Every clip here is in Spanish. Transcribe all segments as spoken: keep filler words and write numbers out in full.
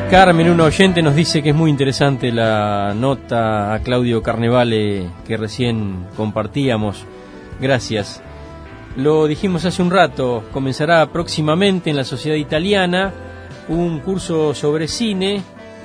Carmen, un oyente, nos dice que es muy interesante la nota a Claudio Carnevale que recién compartíamos. Gracias. Lo dijimos hace un rato, comenzará próximamente en la Sociedad Italiana un curso sobre cine.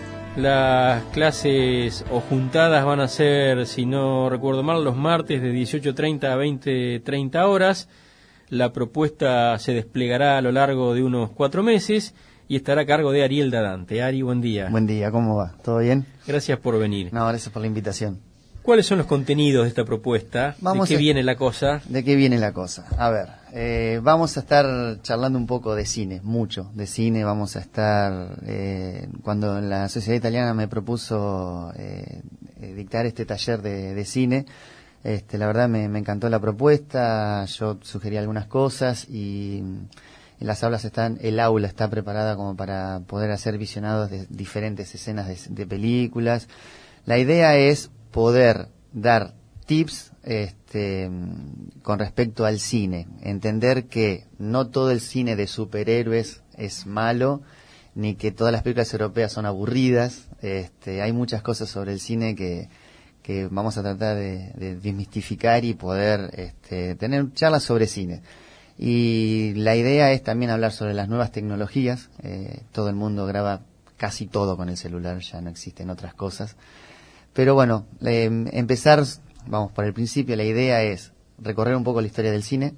Las clases o juntadas van a ser, si no recuerdo mal, los martes de dieciocho treinta a veinte treinta horas. La propuesta se desplegará a lo largo de unos cuatro meses y estará a cargo de Ariel Dadante. Ari, buen día. Buen día, ¿cómo va? ¿Todo bien? Gracias por venir. No, gracias por la invitación. ¿Cuáles son los contenidos de esta propuesta? Vamos ¿De qué a... viene la cosa? ¿De qué viene la cosa? A ver, eh, vamos a estar charlando un poco de cine, mucho de cine. Vamos a estar, eh, cuando la Sociedad Italiana me propuso eh, dictar este taller de, de cine, este, la verdad me, me encantó la propuesta. Yo sugerí algunas cosas y las aulas están, el aula está preparada como para poder hacer visionados de diferentes escenas de, de películas. La idea es poder dar tips este, con respecto al cine, entender que no todo el cine de superhéroes es malo, ni que todas las películas europeas son aburridas. Este, hay muchas cosas sobre el cine que, que vamos a tratar de, de desmistificar y poder este, tener charlas sobre cine. Y la idea es también hablar sobre las nuevas tecnologías. Eh, todo el mundo graba casi todo con el celular, ya no existen otras cosas. Pero bueno, eh, empezar, vamos por el principio, la idea es recorrer un poco la historia del cine,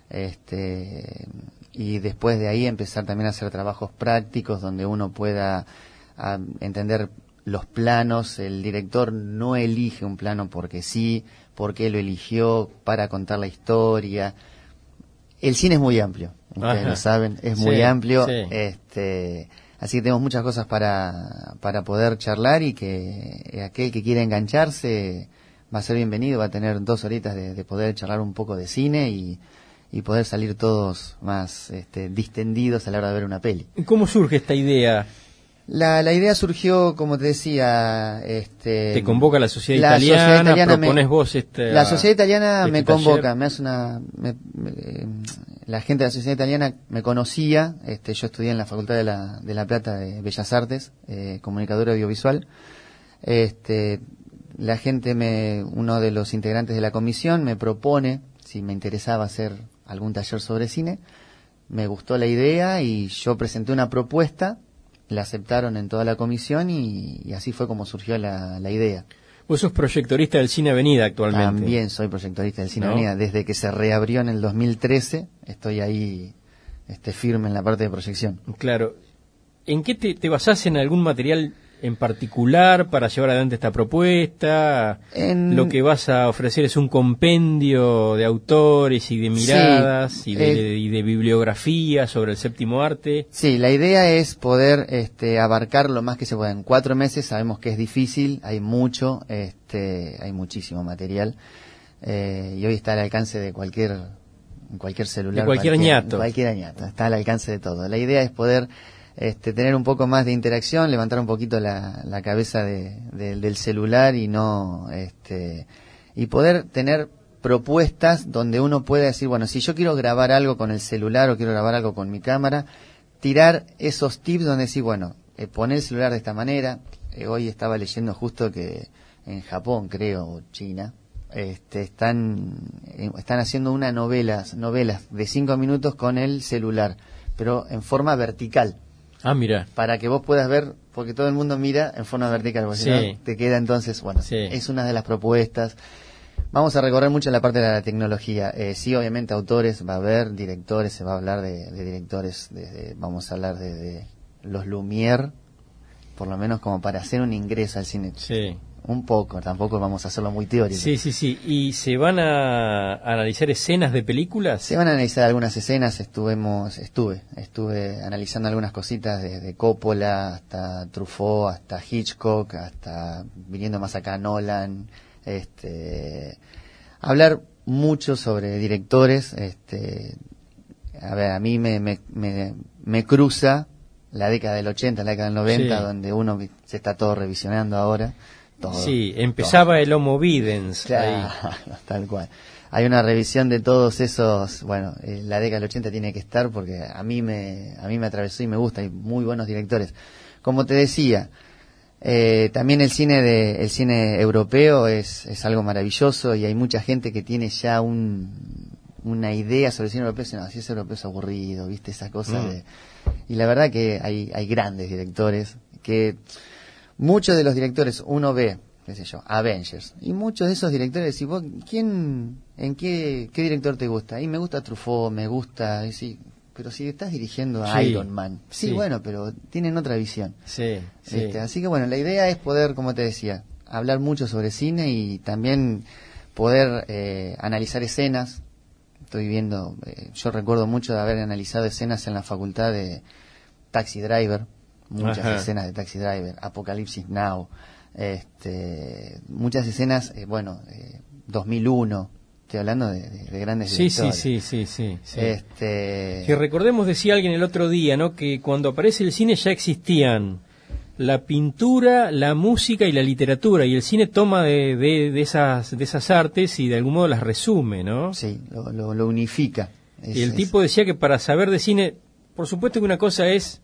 este, y después de ahí empezar también a hacer trabajos prácticos donde uno pueda a, entender los planos. El director no elige un plano porque sí, porque lo eligió para contar la historia. El cine es muy amplio, ustedes Ajá. lo saben, es muy Sí, amplio, sí. este, así que tenemos muchas cosas para, para poder charlar y que aquel que quiera engancharse va a ser bienvenido, va a tener dos horitas de, de poder charlar un poco de cine y, y poder salir todos más este, distendidos a la hora de ver una peli. ¿Cómo surge esta idea? La, la idea surgió, como te decía, este, Te convoca la Sociedad la Italiana, Sociedad Italiana propones me, vos este... La Sociedad Italiana este me taller. convoca, me hace una... Me, me, la gente de la Sociedad Italiana me conocía, este, yo estudié en la Facultad de La, de la Plata de Bellas Artes, eh, comunicador audiovisual. Este, la gente, me, uno de los integrantes de la comisión me propone si me interesaba hacer algún taller sobre cine. Me gustó la idea y yo presenté una propuesta. La aceptaron en toda la comisión y, y así fue como surgió la, la idea. Vos sos proyectorista del Cine Avenida actualmente. También soy proyectorista del Cine ¿No? Avenida. Desde que se reabrió en el dos mil trece, estoy ahí este, firme en la parte de proyección. Claro. ¿En qué te, te basás en algún material en particular para llevar adelante esta propuesta? En... Lo que vas a ofrecer es un compendio de autores y de miradas sí, y, de, eh... de, y de bibliografía sobre el séptimo arte. Sí, la idea es poder este, abarcar lo más que se pueda. En cuatro meses sabemos que es difícil, hay mucho, este, hay muchísimo material eh, y hoy está al alcance de cualquier, cualquier celular. De cualquier, cualquier ñato. Cualquier añato, está al alcance de todo. La idea es poder este, tener un poco más de interacción, levantar un poquito la, la cabeza de, de, del celular y no, este, y poder tener propuestas donde uno pueda decir, bueno, si yo quiero grabar algo con el celular o quiero grabar algo con mi cámara, tirar esos tips donde decir, bueno, eh, poner el celular de esta manera. Eh, hoy estaba leyendo justo que en Japón, creo, o China, este, están eh, están haciendo una novelas, novelas de cinco minutos con el celular, pero en forma vertical. Ah, mira. Para que vos puedas ver, porque todo el mundo mira en forma vertical, porque Sí. si no te queda entonces, bueno, Sí. es una de las propuestas. Vamos a recorrer mucho la parte de la tecnología. Eh, sí, obviamente autores va a haber, directores, se va a hablar de, de directores, de, de, vamos a hablar de, de los Lumière, por lo menos como para hacer un ingreso al cine. Sí. Un poco, tampoco vamos a hacerlo muy teórico. Sí, sí, sí. ¿Y se van a analizar escenas de películas? Se van a analizar algunas escenas, estuvimos, estuve, estuve analizando algunas cositas desde Coppola hasta Truffaut, hasta Hitchcock, hasta viniendo más acá Nolan, este, hablar mucho sobre directores, este, a ver, a mí me, me, me, me cruza la década del ochenta, la década del noventa, sí. Donde uno se está todo revisionando ahora. Todo, sí, empezaba todo. El Homo Videns. Claro, ahí. Tal cual. Hay una revisión de todos esos, bueno, eh, la década del ochenta tiene que estar porque a mí me a mí me atravesó y me gusta, hay muy buenos directores. como te decía, eh, también el cine de, el cine europeo es, es algo maravilloso y hay mucha gente que tiene ya un, una idea sobre el cine europeo, no, si es europeo es aburrido, viste, esa cosa mm. de, y la verdad que hay, hay grandes directores que muchos de los directores uno ve, qué sé yo, Avengers, y muchos de esos directores, si vos, ¿quién, en qué, qué director te gusta? Y me gusta Truffaut, me gusta, y sí, pero si estás dirigiendo a sí, Iron Man, sí, sí, bueno, pero tienen otra visión. Sí, sí. Este, así que bueno, la idea es poder, como te decía, hablar mucho sobre cine y también poder eh, analizar escenas. Estoy viendo, eh, yo recuerdo mucho de haber analizado escenas en la facultad de Taxi Driver, muchas Ajá. escenas de Taxi Driver, Apocalipsis Now, este, muchas escenas, eh, bueno, eh, dos mil uno, estoy hablando de, de, de grandes sí, directores. Sí, sí, sí, sí, sí. Este... Que recordemos, decía alguien el otro día, ¿no? Que cuando aparece el cine ya existían la pintura, la música y la literatura, y el cine toma de, de, de esas de esas artes y de algún modo las resume, ¿no? Sí, lo, lo, lo unifica. Es, y el es... tipo decía que para saber de cine, por supuesto que una cosa es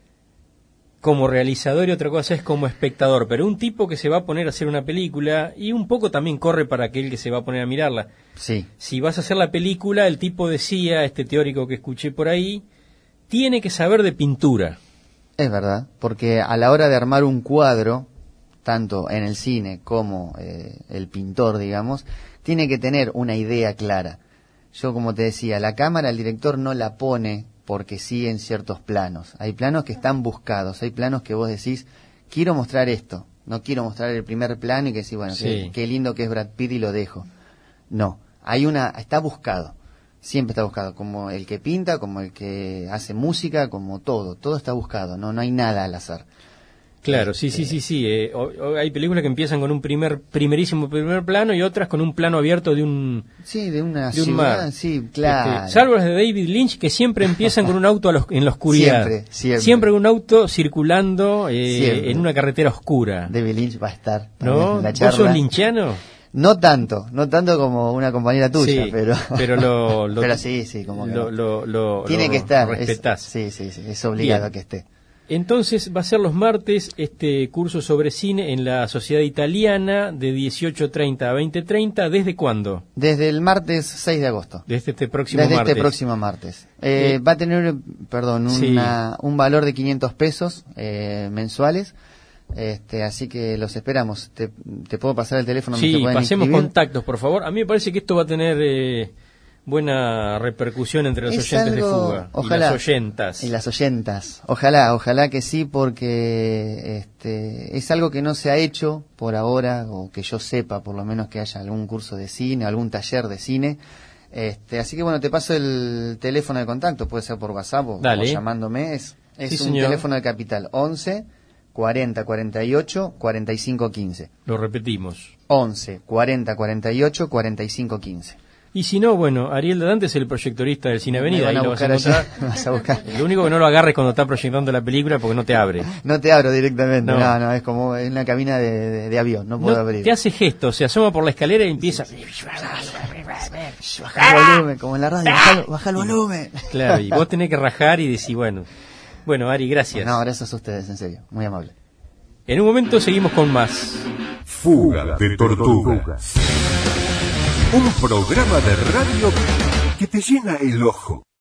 como realizador y otra cosa es como espectador, pero un tipo que se va a poner a hacer una película y un poco también corre para aquel que se va a poner a mirarla. Sí. Si vas a hacer la película, el tipo decía, este teórico que escuché por ahí, tiene que saber de pintura. Es verdad, porque a la hora de armar un cuadro, tanto en el cine como eh, el pintor, digamos, tiene que tener una idea clara. Yo, como te decía, la cámara, el director no la pone porque sí en ciertos planos. Hay planos que están buscados, hay planos que vos decís, quiero mostrar esto, no quiero mostrar el primer plano y que decís, bueno, sí. qué, qué lindo que es Brad Pitt y lo dejo. No, hay una, está buscado, siempre está buscado, como el que pinta, como el que hace música, como todo, todo está buscado, no, no hay nada al azar. Claro, sí, sí, sí, sí. Eh, o, o hay películas que empiezan con un primer, primerísimo primer plano y otras con un plano abierto de un sí, de una de un ciudad, mar. Sí, claro. Este, salvo las de David Lynch que siempre empiezan con un auto a los, en la oscuridad. Siempre, siempre. Siempre un auto circulando eh, en una carretera oscura. David Lynch va a estar. ¿No? En la charla. ¿Vos sos lynchiano? No tanto, no tanto como una compañera tuya, sí, pero pero lo, lo pero sí, sí, como que lo, lo, lo, tiene lo que estar, respetás. Es, sí, sí, sí, es obligado Bien. que esté. Entonces va a ser los martes este curso sobre cine en la Sociedad Italiana de dieciocho treinta a veinte treinta. ¿Desde cuándo? Desde el martes seis de agosto. Desde este próximo Desde martes. este próximo martes. Eh, eh, va a tener, perdón, una, sí. un valor de quinientos pesos eh, mensuales. Este, así que los esperamos. Te, te puedo pasar el teléfono. Sí, se pueden pasemos inscribir. Contactos, por favor. A mí me parece que esto va a tener eh, buena repercusión entre los es oyentes algo, de Fuga ojalá, y las oyentas. Y las oyentas. Ojalá, ojalá que sí, porque este, es algo que no se ha hecho por ahora, o que yo sepa, por lo menos que haya algún curso de cine, algún taller de cine. Este, así que bueno, te paso el teléfono de contacto, puede ser por WhatsApp o, o llamándome. Es, es sí, un señor. teléfono de Capital, once cuarenta cuarenta y ocho cuarenta y cinco quince. Lo repetimos. once cuarenta cuarenta y ocho cuarenta y cinco quince. Y si no, bueno, Ariel Dadante es el proyectorista del Cine Avenida. Ahí lo vas a encontrar. Vas a buscar. Lo único que no lo agarres cuando está proyectando la película porque no te abre. No te abro directamente. No, no, no es como en una cabina de, de, de avión. No puedo no, abrir. Te hace gestos, se asoma por la escalera y empieza. Baja el volumen, como en la radio. Baja, baja el volumen. Claro, y vos tenés que rajar y decir, bueno. Bueno, Ari, gracias. No, gracias a ustedes, en serio. Muy amable. En un momento seguimos con más. Fuga de Tortugas. Un programa de radio que te llena el ojo.